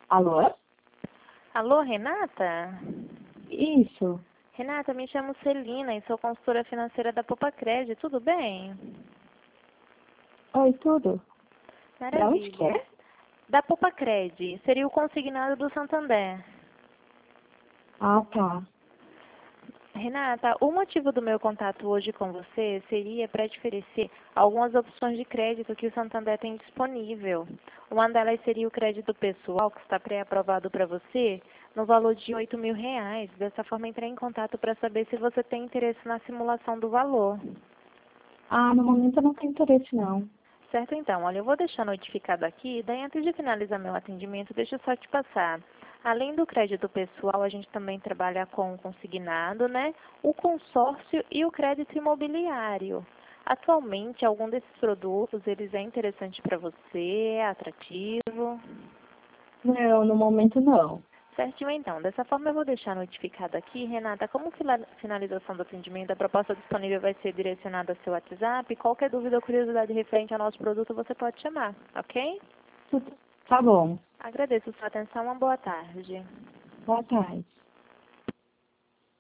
Alô? Alô, Renata? Isso. Renata, me chamo Celina e sou consultora financeira da Popacred, tudo bem? Oi, tudo? Da onde que Maravilha. é? Da Popacred, seria o consignado do Santander. Ah, tá. Renata, o motivo do meu contato hoje com você seria para te oferecer algumas opções de crédito que o Santander tem disponível. Uma delas seria o crédito pessoal, que está pré-aprovado para você, no valor de R$ 8.000. Dessa forma, entrei em contato para saber se você tem interesse na simulação do valor. Ah, no momento eu não tenho interesse, não. Certo, então. Olha, eu vou deixar notificado aqui, daí antes de finalizar meu atendimento, deixa eu só te passar. Além do crédito pessoal, a gente também trabalha com o consignado, né? O consórcio e o crédito imobiliário. Atualmente, algum desses produtos, eles é interessante para você, é atrativo? Não, no momento não. Certinho, então. Dessa forma, eu vou deixar notificado aqui, Renata, como finalização do atendimento, a proposta disponível vai ser direcionada ao seu WhatsApp. Qualquer dúvida ou curiosidade referente ao nosso produto, você pode chamar, ok? Tá bom. Agradeço sua atenção, uma boa tarde. Boa tarde.